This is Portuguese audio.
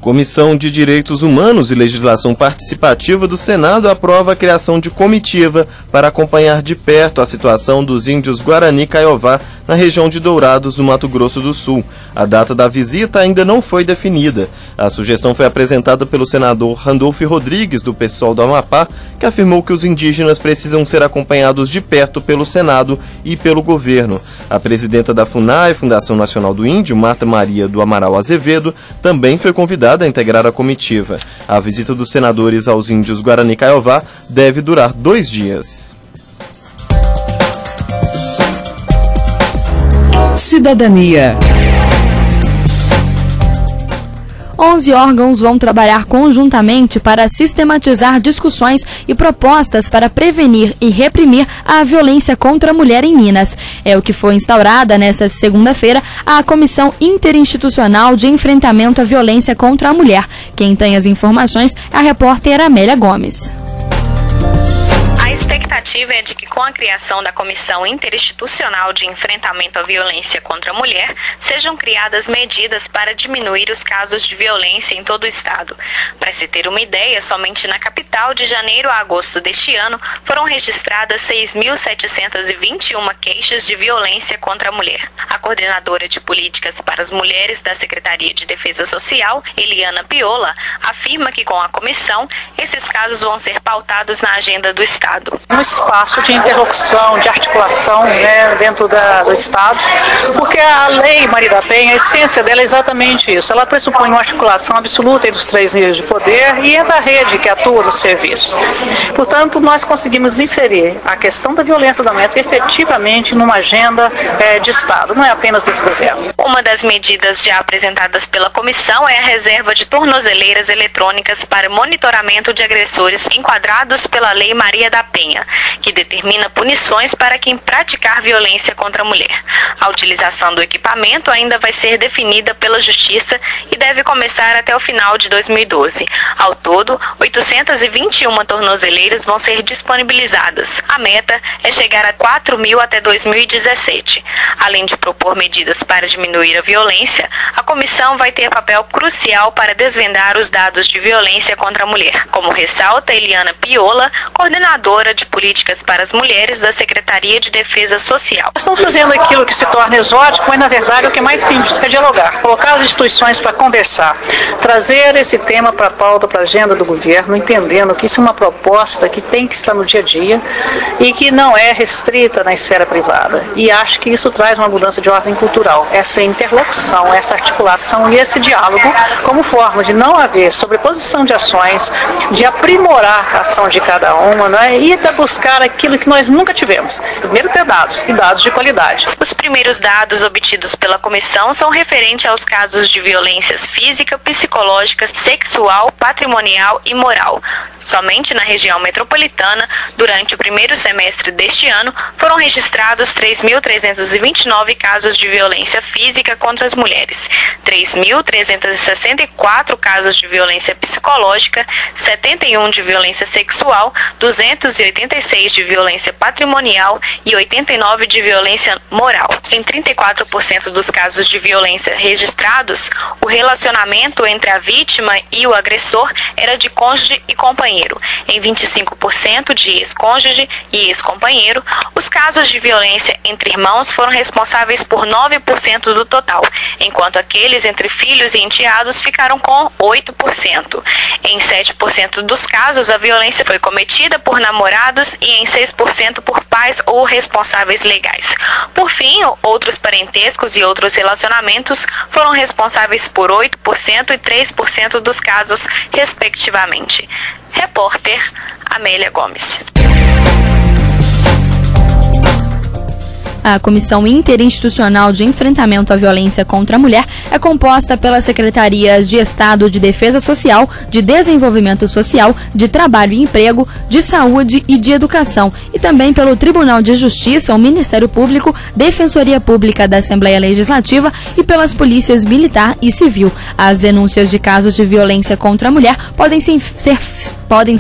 Comissão de Direitos Humanos e Legislação Participativa do Senado aprova a criação de comitiva para acompanhar de perto a situação dos índios Guarani Kaiowá na região de Dourados, no Mato Grosso do Sul. A data da visita ainda não foi definida. A sugestão foi apresentada pelo senador Randolfo Rodrigues, do PSOL do Amapá, que afirmou que os indígenas precisam ser acompanhados de perto pelo Senado e pelo governo. A presidenta da FUNAI, Fundação Nacional do Índio, Marta Maria do Amaral Azevedo, também foi convidada a integrar a comitiva. A visita dos senadores aos índios Guarani Kaiowá deve durar 2 dias. Cidadania. 11 órgãos vão trabalhar conjuntamente para sistematizar discussões e propostas para prevenir e reprimir a violência contra a mulher em Minas. É o que foi instaurada nesta segunda-feira a Comissão Interinstitucional de Enfrentamento à Violência contra a Mulher. Quem tem as informações é a repórter Amélia Gomes. A expectativa é de que, com a criação da Comissão Interinstitucional de Enfrentamento à Violência contra a Mulher, sejam criadas medidas para diminuir os casos de violência em todo o estado. Para se ter uma ideia, somente na capital, de janeiro a agosto deste ano, foram registradas 6.721 queixas de violência contra a mulher. A coordenadora de políticas para as mulheres da Secretaria de Defesa Social, Eliana Piola, afirma que, com a comissão, esses casos vão ser pautados na agenda do estado. Um espaço de interlocução, de articulação, dentro do Estado, porque a Lei Maria da Penha, a essência dela é exatamente isso. Ela pressupõe uma articulação absoluta entre os 3 níveis de poder e entre a rede que atua no serviço. Portanto, nós conseguimos inserir a questão da violência doméstica efetivamente numa agenda de Estado, não é apenas desse governo. Uma das medidas já apresentadas pela comissão é a reserva de tornozeleiras eletrônicas para monitoramento de agressores enquadrados pela Lei Maria da Penha, que determina punições para quem praticar violência contra a mulher. A utilização do equipamento ainda vai ser definida pela Justiça e deve começar até o final de 2012. Ao todo, 821 tornozeleiras vão ser disponibilizadas. A meta é chegar a 4.000 até 2017. Além de propor medidas para diminuir a violência, a comissão vai ter papel crucial para desvendar os dados de violência contra a mulher, como ressalta Eliana Piola, coordenadora de políticas para as mulheres da Secretaria de Defesa Social. Estamos fazendo aquilo que se torna exótico, mas na verdade o que é mais simples é dialogar, colocar as instituições para conversar, trazer esse tema para a pauta, para a agenda do governo, entendendo que isso é uma proposta que tem que estar no dia a dia e que não é restrita na esfera privada. E acho que isso traz uma mudança de ordem cultural, essa interlocução, essa articulação e esse diálogo como forma de não haver sobreposição de ações, de aprimorar a ação de cada uma, e de buscar aquilo que nós nunca tivemos. Primeiro, ter dados, e dados de qualidade. Os primeiros dados obtidos pela comissão são referentes aos casos de violências física, psicológica, sexual, patrimonial e moral. Somente na região metropolitana, durante o primeiro semestre deste ano, foram registrados 3.329 casos de violência física contra as mulheres, 3.364 casos de violência psicológica, 71 de violência sexual, 286 de violência patrimonial e 89 de violência moral. Em 34% dos casos de violência registrados, o relacionamento entre a vítima e o agressor era de cônjuge e companheiro. Em 25% de ex-cônjuge e ex-companheiro, os casos de violência entre irmãos foram responsáveis por 9% do total, enquanto aqueles entre filhos e enteados ficaram com 8%. Em 7% dos casos, a violência foi cometida por namorados e em 6% por pais ou responsáveis legais. Por fim, outros parentescos e outros relacionamentos foram responsáveis por 8% e 3% dos casos, respectivamente. Repórter Amélia Gomes. A Comissão Interinstitucional de Enfrentamento à Violência contra a Mulher é composta pelas Secretarias de Estado de Defesa Social, de Desenvolvimento Social, de Trabalho e Emprego, de Saúde e de Educação, e também pelo Tribunal de Justiça, o Ministério Público, Defensoria Pública da Assembleia Legislativa e pelas polícias Militar e Civil. As denúncias de casos de violência contra a mulher podem